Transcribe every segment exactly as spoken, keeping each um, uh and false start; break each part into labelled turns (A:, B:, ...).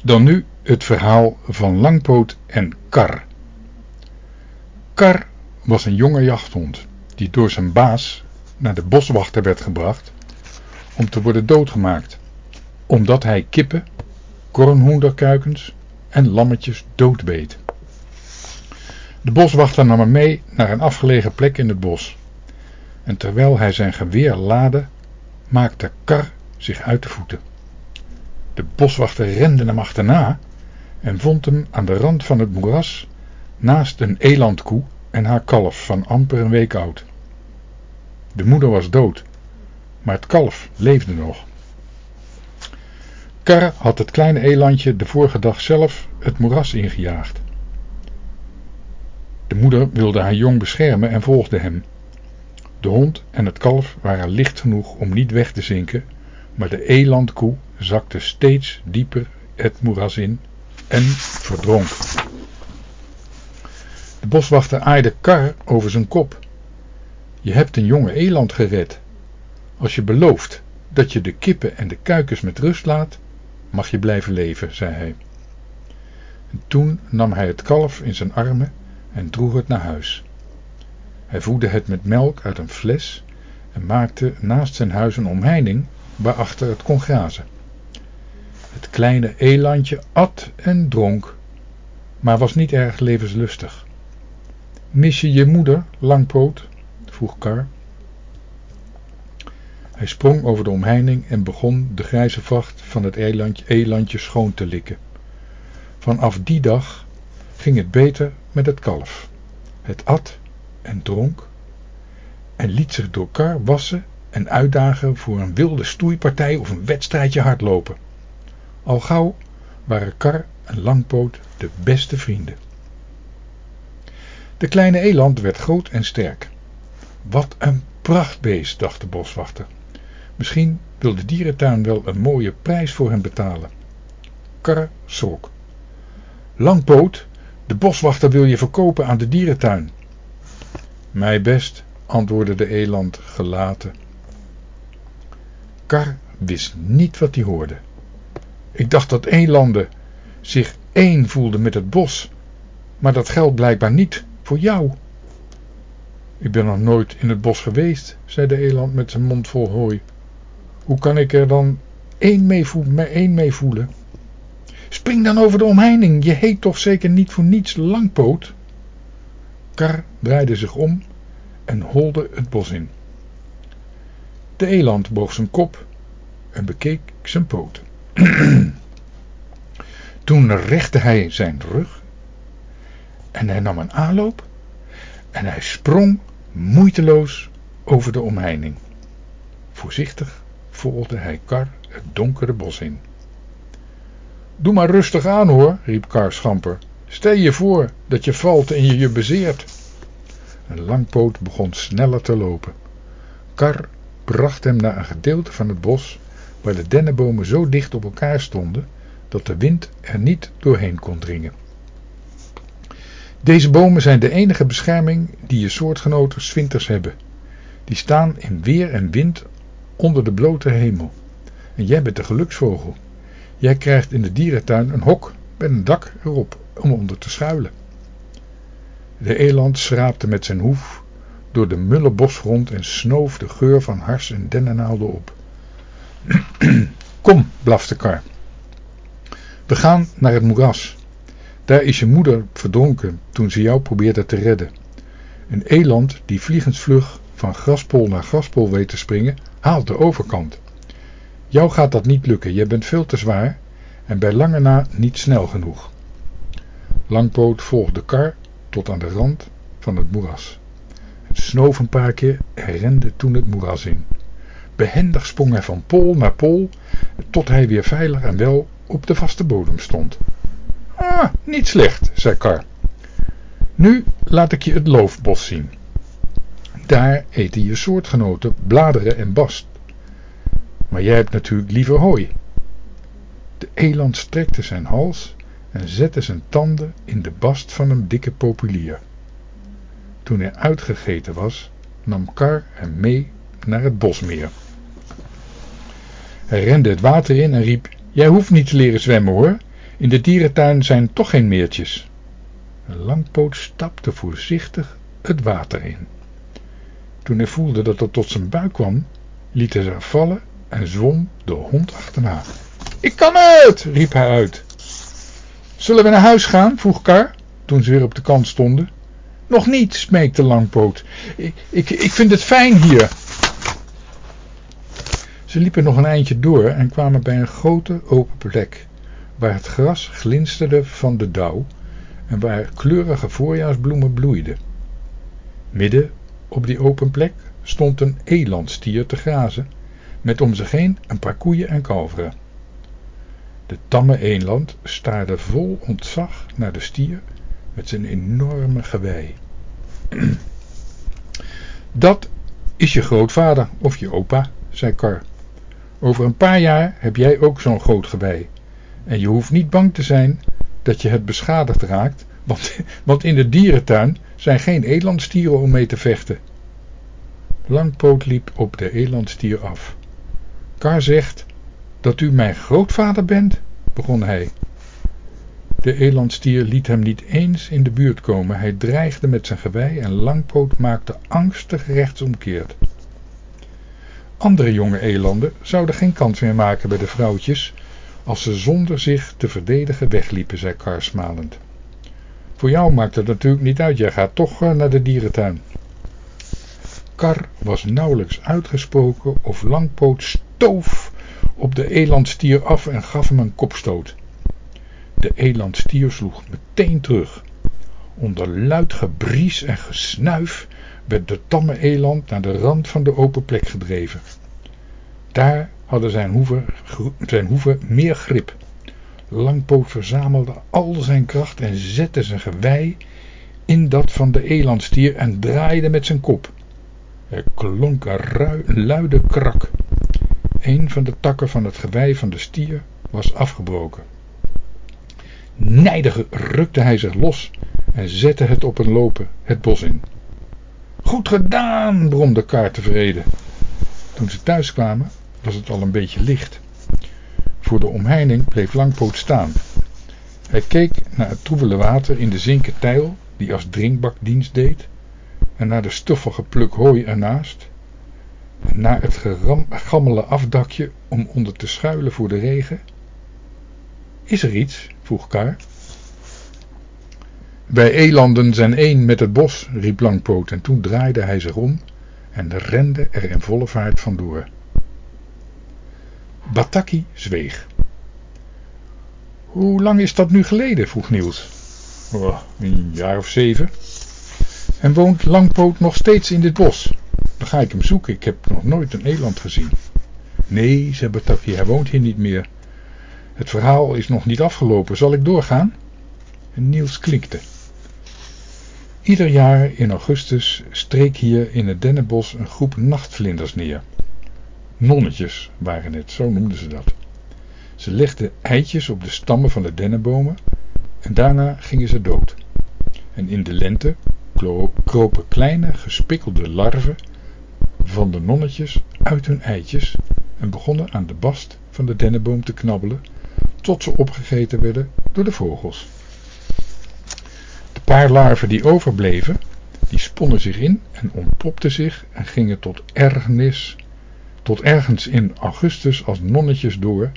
A: Dan nu het verhaal van Langpoot en Kar. Kar was een jonge jachthond die door zijn baas naar de boswachter werd gebracht om te worden doodgemaakt, omdat hij kippen, kornhoenderkuikens en lammetjes doodbeet. De boswachter nam hem mee naar een afgelegen plek in het bos en terwijl hij zijn geweer laadde, maakte Kar zich uit de voeten. De boswachter rende hem achterna en vond hem aan de rand van het moeras naast een elandkoe en haar kalf van amper een week oud. De moeder was dood, maar het kalf leefde nog. Kar had het kleine elandje de vorige dag zelf het moeras ingejaagd. De moeder wilde haar jong beschermen en volgde hem. De hond en het kalf waren licht genoeg om niet weg te zinken, maar de elandkoe zakte steeds dieper het moeras in en verdronk. De boswachter aaide Kar over zijn kop. Je hebt een jonge eland gered. Als je belooft dat je de kippen en de kuikens met rust laat, mag je blijven leven, zei hij. En toen nam hij het kalf in zijn armen en droeg het naar huis. Hij voedde het met melk uit een fles en maakte naast zijn huis een omheining waarachter het kon grazen. Het kleine elandje at en dronk, maar was niet erg levenslustig. Mis je je moeder, Langpoot? Vroeg Kar. Hij sprong over de omheining en begon de grijze vacht van het elandje, elandje schoon te likken. Vanaf die dag ging het beter met het kalf. Het at en dronk en liet zich door Kar wassen en uitdagen voor een wilde stoeipartij of een wedstrijdje hardlopen. Al gauw waren Kar en Langpoot de beste vrienden. De kleine eland werd groot en sterk. Wat een prachtbeest, dacht de boswachter. Misschien wil de dierentuin wel een mooie prijs voor hem betalen. Kar schrok. Langpoot, de boswachter wil je verkopen aan de dierentuin. Mij best, antwoordde de eland gelaten. Kar wist niet wat hij hoorde. Ik dacht dat elanden zich één voelden met het bos, maar dat geldt blijkbaar niet voor jou. Ik ben nog nooit in het bos geweest, zei de eland met zijn mond vol hooi. Hoe kan ik er dan één mee voelen, één mee voelen? Spring dan over de omheining, je heet toch zeker niet voor niets Langpoot? Kar draaide zich om en holde het bos in. De eland boog zijn kop en bekeek zijn poten. Toen richtte hij zijn rug en hij nam een aanloop en hij sprong moeiteloos over de omheining. Voorzichtig volgde hij Kar het donkere bos in. Doe maar rustig aan hoor, riep Kar schamper. Stel je voor dat je valt en je je bezeert. En Langpoot begon sneller te lopen. Kar bracht hem naar een gedeelte van het bos waar de dennenbomen zo dicht op elkaar stonden dat de wind er niet doorheen kon dringen. Deze bomen zijn de enige bescherming die je soortgenoten 's winters hebben. Die staan in weer en wind onder de blote hemel. En jij bent de geluksvogel. Jij krijgt in de dierentuin een hok met een dak erop om onder te schuilen. De eland schraapte met zijn hoef door de mulle bosgrond en snoof de geur van hars en dennennaalden op. Kom, blafte Kar. We gaan naar het moeras. Daar is je moeder verdronken toen ze jou probeerde te redden. Een eland die vliegensvlug van graspol naar graspol weet te springen, haalt de overkant. Jou gaat dat niet lukken, je bent veel te zwaar en bij lange na niet snel genoeg. Langpoot volgde Kar tot aan de rand van het moeras. Het snoof een paar keer en rende toen het moeras in. Behendig sprong hij van pol naar pol tot hij weer veilig en wel op de vaste bodem stond. Ah, niet slecht, zei Kar. Nu laat ik je het loofbos zien. Daar eten je soortgenoten bladeren en bast. Maar jij hebt natuurlijk liever hooi. De eland strekte zijn hals en zette zijn tanden in de bast van een dikke populier. Toen hij uitgegeten was, nam Kar hem mee naar het bosmeer. Hij rende het water in en riep, jij hoeft niet te leren zwemmen hoor. In de dierentuin zijn toch geen meertjes. Langpoot stapte voorzichtig het water in. Toen hij voelde dat het tot zijn buik kwam, liet hij zich vallen en zwom de hond achterna. Ik kan het, riep hij uit. Zullen we naar huis gaan, vroeg Kar, toen ze weer op de kant stonden. Nog niet, smeekte Langpoot. Ik, ik, ik vind het fijn hier. Ze liepen nog een eindje door en kwamen bij een grote open plek, waar het gras glinsterde van de dauw en waar kleurige voorjaarsbloemen bloeiden. Midden op die open plek stond een elandstier te grazen, met om zich heen een paar koeien en kalveren. De tamme eland staarde vol ontzag naar de stier met zijn enorme gewei. Dat is je grootvader of je opa, zei Kar. Over een paar jaar heb jij ook zo'n groot gewei. En je hoeft niet bang te zijn dat je het beschadigd raakt, want, want in de dierentuin zijn geen elandstieren om mee te vechten. Langpoot liep op de elandstier af. Kar zegt dat u mijn grootvader bent, begon hij. De elandstier liet hem niet eens in de buurt komen. Hij dreigde met zijn gewei en Langpoot maakte angstig rechtsomkeerd. Andere jonge elanden zouden geen kans meer maken bij de vrouwtjes als ze zonder zich te verdedigen wegliepen, zei Kar smalend. Voor jou maakt het natuurlijk niet uit, jij gaat toch naar de dierentuin. Kar was nauwelijks uitgesproken of Langpoot stoof op de elandstier af en gaf hem een kopstoot. De elandstier sloeg meteen terug. Onder luid gebries en gesnuif werd de tamme eland naar de rand van de open plek gedreven. Daar hadden zijn hoeven, zijn hoeven meer grip. Langpoot verzamelde al zijn kracht en zette zijn gewei in dat van de elandstier en draaide met zijn kop. Er klonk een, rui, een luide krak. Een van de takken van het gewei van de stier was afgebroken. Nijdig rukte hij zich los en zette het op een lopen het bos in. Goed gedaan, bromde Kar tevreden. Toen ze thuis kwamen was het al een beetje licht. Voor de omheining bleef Langpoot staan. Hij keek naar het troebele water in de zinken tijl die als drinkbak dienst deed en naar de stoffige pluk hooi ernaast, naar het gammele afdakje om onder te schuilen voor de regen. Is er iets? Vroeg Kar. Wij elanden zijn één met het bos, riep Langpoot en toen draaide hij zich om en rende er in volle vaart vandoor. Bataki zweeg. Hoe lang is dat nu geleden? Vroeg Niels. Oh, een jaar of zeven. En woont Langpoot nog steeds in dit bos? Dan ga ik hem zoeken, ik heb nog nooit een eland gezien. Nee, zei Bataki, hij woont hier niet meer. Het verhaal is nog niet afgelopen, zal ik doorgaan? En Niels knikte. Ieder jaar in augustus streek hier in het dennenbos een groep nachtvlinders neer. Nonnetjes waren het, zo noemden ze dat. Ze legden eitjes op de stammen van de dennenbomen en daarna gingen ze dood. En in de lente kropen kleine gespikkelde larven van de nonnetjes uit hun eitjes en begonnen aan de bast van de dennenboom te knabbelen tot ze opgegeten werden door de vogels. De paar larven die overbleven, die sponnen zich in en ontpopten zich en gingen tot ergernis, tot ergens in augustus als nonnetjes door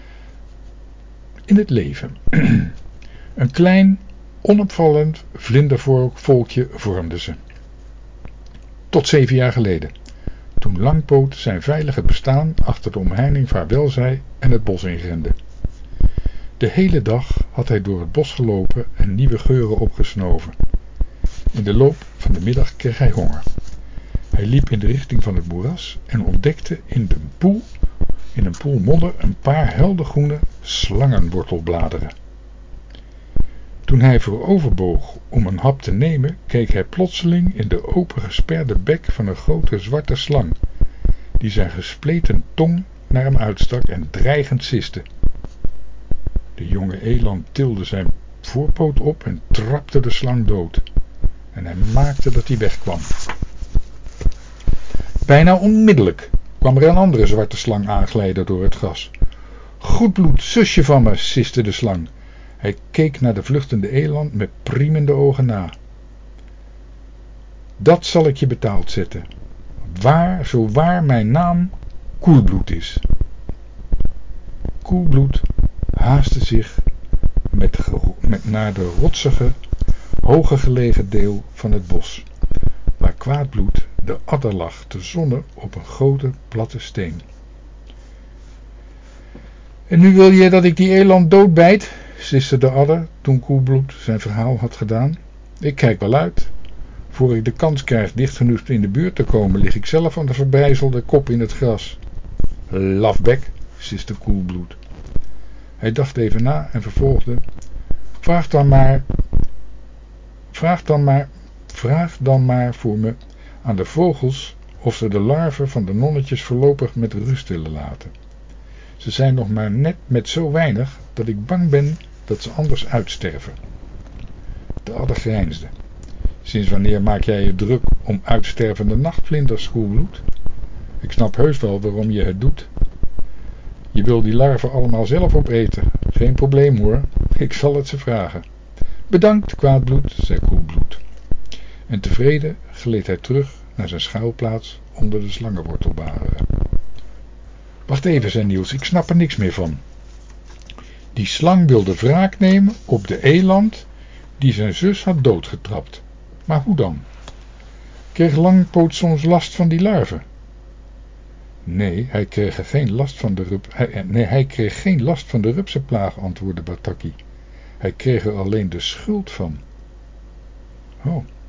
A: in het leven. Een klein, onopvallend vlindervolkje vormden ze. Tot zeven jaar geleden, toen Langpoot zijn veilige bestaan achter de omheining vaarwel zei en het bos inrende. De hele dag had hij door het bos gelopen en nieuwe geuren opgesnoven. In de loop van de middag kreeg hij honger. Hij liep in de richting van het moeras en ontdekte in de poel, in een poel modder een paar heldergroene slangenwortelbladeren. Toen hij vooroverboog om een hap te nemen, keek hij plotseling in de opengesperde bek van een grote zwarte slang, die zijn gespleten tong naar hem uitstak en dreigend siste. De jonge eland tilde zijn voorpoot op en trapte de slang dood. En hij maakte dat hij wegkwam. Bijna onmiddellijk kwam er een andere zwarte slang aanglijden door het gras. Goed bloed, zusje van me, siste de slang. Hij keek naar de vluchtende eland met priemende ogen na. Dat zal ik je betaald zetten, waar, zo waar mijn naam Koelbloed is. Koelbloed haastte zich met, met naar de rotsige, hoger gelegen deel van het bos, waar Kwaadbloed de adder lag te zonnen op een grote platte steen. En nu wil je dat ik die eland doodbijt, siste de adder toen Koelbloed zijn verhaal had gedaan. Ik kijk wel uit. Voor ik de kans krijg dicht genoeg in de buurt te komen, lig ik zelf aan de verbrijzelde kop in het gras. Lafbek, siste Koelbloed. Hij dacht even na en vervolgde. Vraag dan maar, vraag dan maar, vraag dan maar voor me aan de vogels of ze de larven van de nonnetjes voorlopig met rust willen laten. Ze zijn nog maar net met zo weinig dat ik bang ben dat ze anders uitsterven. De adder grijnsde. Sinds wanneer maak jij je druk om uitstervende nachtvlinders, Koelbloed? Ik snap heus wel waarom je het doet. Je wil die larven allemaal zelf opeten. Geen probleem hoor, ik zal het ze vragen. Bedankt, Kwaadbloed, zei Koelbloed. En tevreden gleed hij terug naar zijn schuilplaats onder de slangenwortelbladeren. Wacht even, zei Niels, ik snap er niks meer van. Die slang wilde wraak nemen op de eland die zijn zus had doodgetrapt. Maar hoe dan? Kreeg Langpoot soms last van die larven? Nee, hij kreeg er geen last van de rup... Hij, nee, hij kreeg geen last van de rupsenplaag, antwoordde Bataki. Hij kreeg er alleen de schuld van. Oh.